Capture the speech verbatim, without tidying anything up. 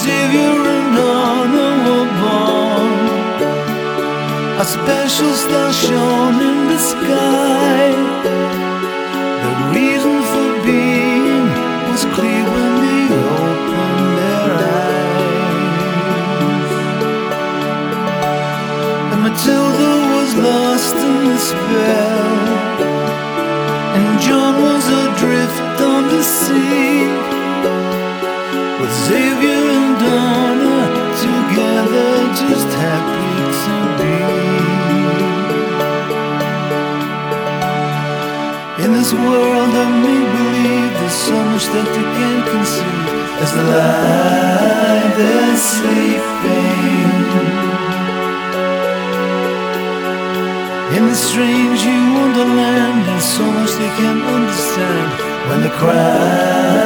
Xavier and Donna were born. A special star shone in the sky. The reason for being was clear when they opened their eyes. And Matilda was lost in the spell, and John was adrift on the sea, with Xavier and Donna together, just happy to be. In this world of make-believe, there's so much that they can't conceive. As the light that's sleeping in the strange wonderland, there's so much they can't understand. When the cry